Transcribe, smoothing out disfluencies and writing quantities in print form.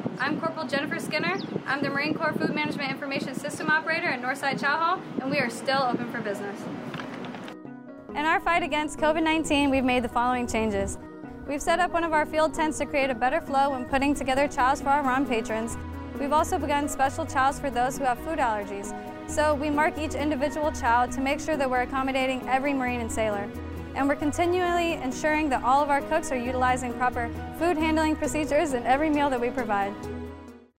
I'm Corporal Jennifer Skinner. I'm the Marine Corps Food Management Information System Operator at Northside Chow Hall, and we are still open for business. In our fight against COVID-19, we've made the following changes. We've set up one of our field tents to create a better flow when putting together chows for our RON patrons. We've also begun special chows for those who have food allergies. So we mark each individual chow to make sure that we're accommodating every Marine and sailor. And we're continually ensuring that all of our cooks are utilizing proper food handling procedures in every meal that we provide.